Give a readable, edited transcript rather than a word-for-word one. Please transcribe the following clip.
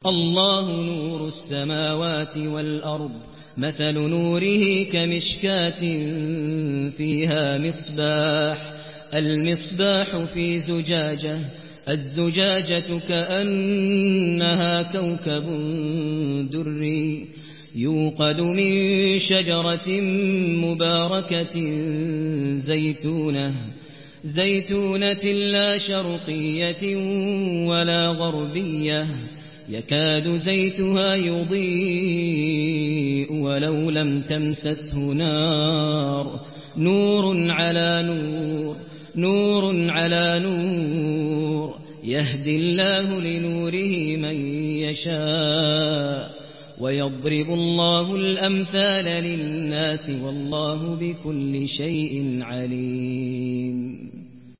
الله نور السماوات والأرض مثل نوره كمشكاة فيها مصباح المصباح في زجاجة الزجاجة كأنها كوكب دري يوقد من شجرة مباركة زيتونة لا شرقية ولا غربية يكاد زيتها يضيء ولو لم تمسسه نار نور على نور يهدي الله لنوره من يشاء ويضرب الله الأمثال للناس والله بكل شيء عليم.